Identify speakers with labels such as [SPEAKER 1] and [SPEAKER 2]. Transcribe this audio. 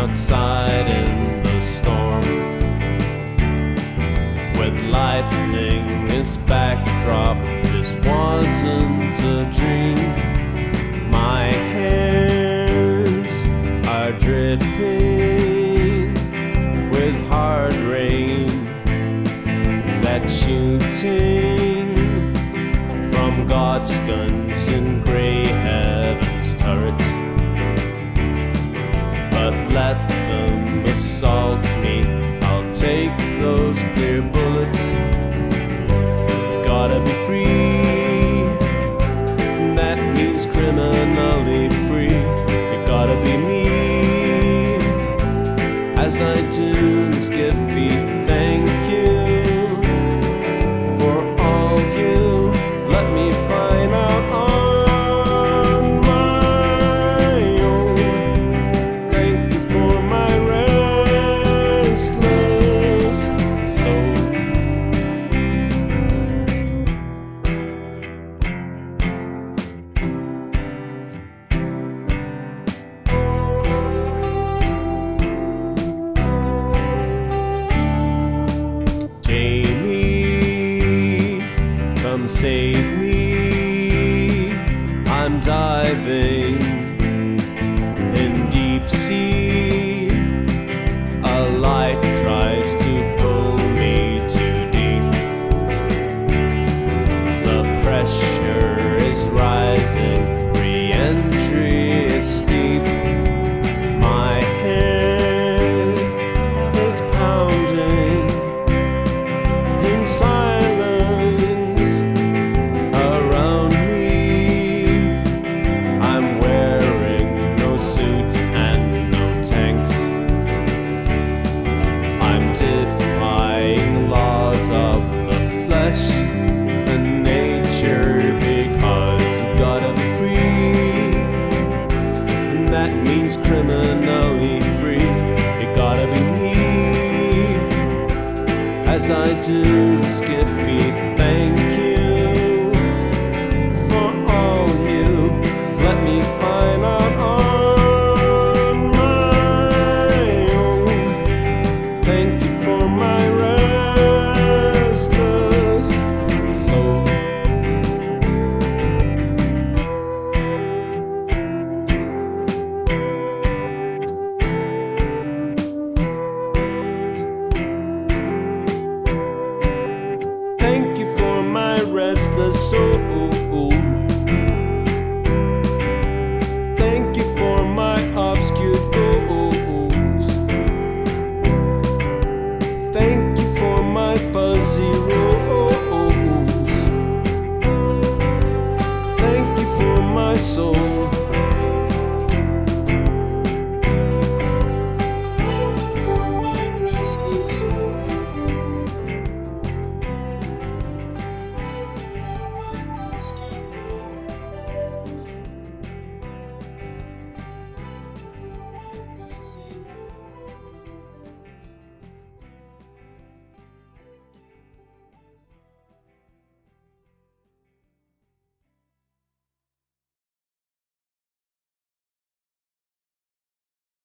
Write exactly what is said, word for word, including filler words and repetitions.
[SPEAKER 1] outside in the storm, with lightning as backdrop. This wasn't a dream. My hands are dripping with hard rain that's shooting from God's guns in grey heaven's turrets. But let them assault me, I'll take those clear bullets. You gotta be free, that means criminally free. You gotta be me, as I do the skip beat. Thank you for all you let me find out on my own. Thank you for my restless soul. Jamie, come save me, I'm diving in deep sea. A light tries to pull me too deep. The pressure is rising, re-entry is steep. My head is pounding in silence around me. I'm wearing no suit and no tanks. I'm defying laws of the flesh and nature, because you gotta be free, and that means criminally free. You gotta be me, as I do the skip beat. Thank you for all you let me find out on my own. Thank you for my restless soul. Thank you for my restless soul.